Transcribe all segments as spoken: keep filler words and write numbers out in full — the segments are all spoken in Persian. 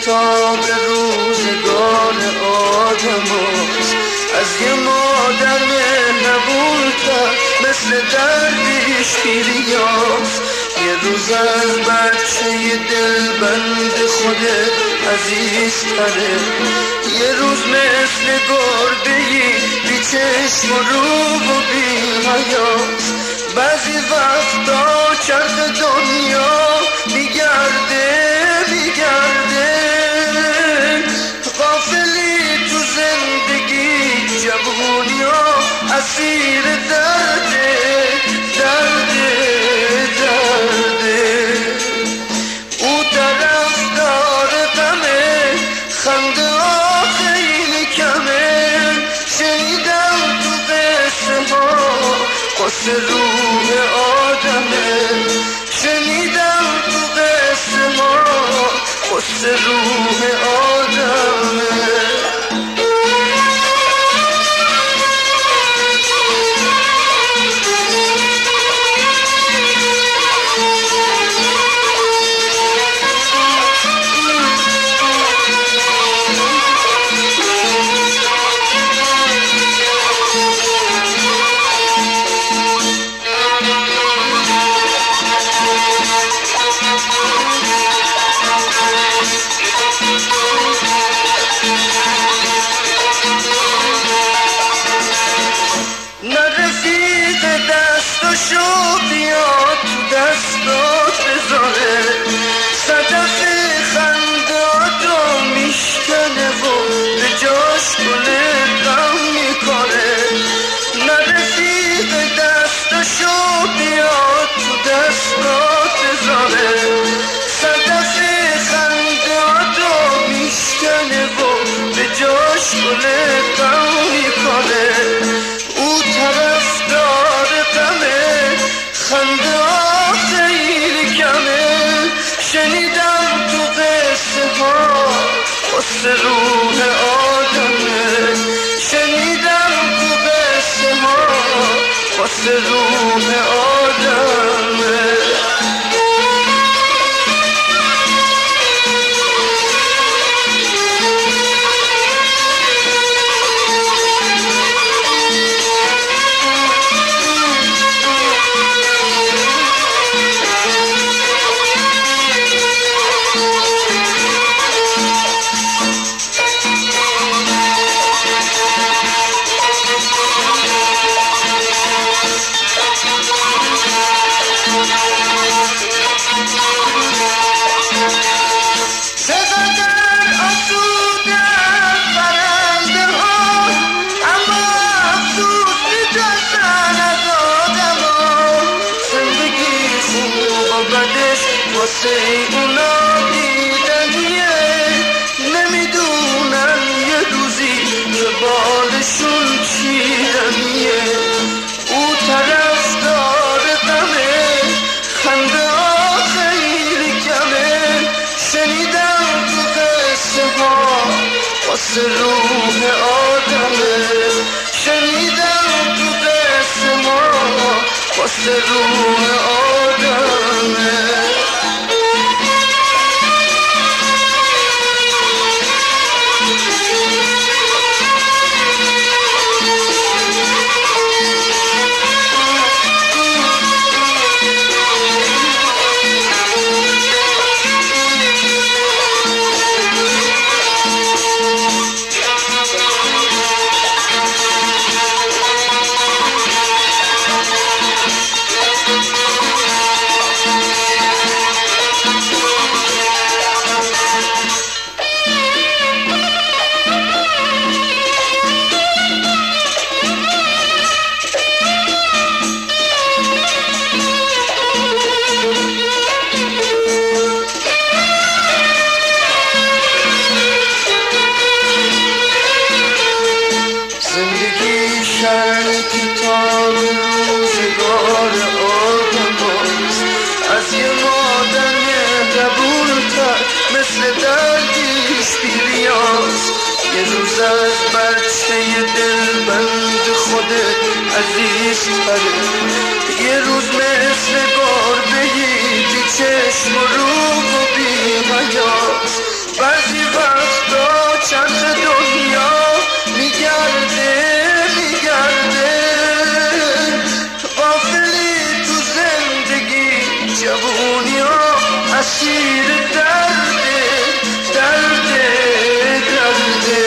کتاب روزگار آدم هست. از یه مادر مهربون‌تر مثل درویش پیریاست. یه روز از بچه دلبند خودت عزیزتره. یه روز مثل گربه‌ای بی چشم و رو و بی حیاست. بعضی وقتا چرخ دنیا میگرده میگرده، غافلی تو زندگی جوونی ها اسیر درده درده درده. او طرف داره غمه، خنده ها خیلی کمه. شنیدم تو قصه ها قصه روح آدمه. شنیدم تو قصه ها قصه روح آدمه. شو بیا تو دستات بذاره، صدف خنداتو میشکنه و به جاش گل غم میکنه. نرفیق دستشو بیا تو دستات بذاره، صدف خنداتو میشکنه و به جاش گل غم میکنه. او طرف داره غمه، خنده ها خیلی کمه. شنیدم تو قصه ها قصه روح آدمه. شنیدم تو قصه ها قصه روح آدمه. واسه اونا دیدنیه، نمیدونن یه روزی که بالشون چیدنیه. او طرف داره غمه، خنده ها خیلی کمه. شنیدم تو قصه ها واسه روح آدمه. شنیدم تو قصه ها واسه روح آدمه. کتاب روزگار آدم هست. از یه مادر مهربون‌تر مثل دردیش پیریاست. یه روز از بچه دلبند خودت عزیزتره. یه روز مثل گربه‌ای بی چشم و رو و بی حیاست. بعضی چرخ دنیا میگرده میگرده غافلی تو زندگی جوونی ها اسیر درده درده درده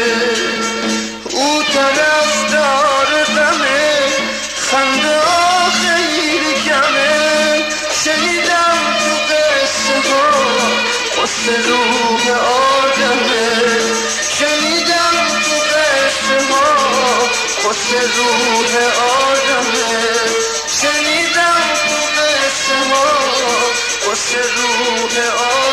او طرف داره غمه خنده ها خیلی کمه شنیدم تو قصه ها قصه روح آدمه شنیدم تو قصه ها قصه روح آدمه شنیدم تو قصه ها قصه روح آدمه